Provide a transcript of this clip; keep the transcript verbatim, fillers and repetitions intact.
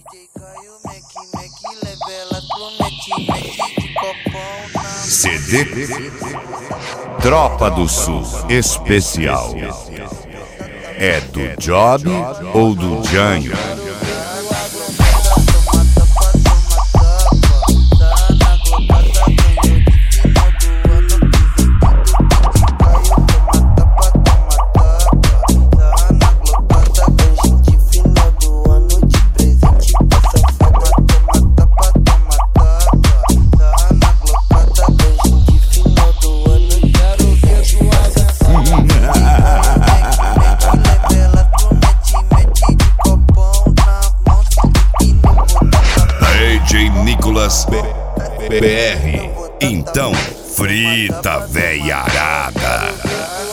C D Tropa do Sul Especial. É do Job ou do Janho? Nicolas B R, então frita véia arada.